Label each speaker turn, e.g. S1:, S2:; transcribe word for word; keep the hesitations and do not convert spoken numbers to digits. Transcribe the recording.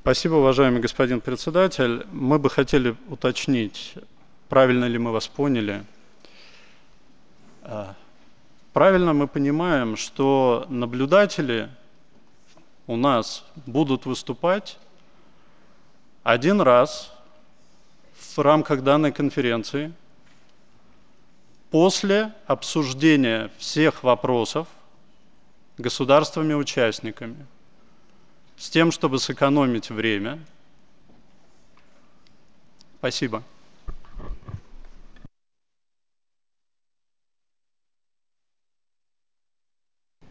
S1: Спасибо, уважаемый господин председатель. Мы бы хотели уточнить, правильно ли мы вас поняли. Правильно мы понимаем, что наблюдатели у нас будут выступать один раз в рамках данной конференции после обсуждения всех вопросов государствами-участниками, с тем, чтобы сэкономить время. Спасибо.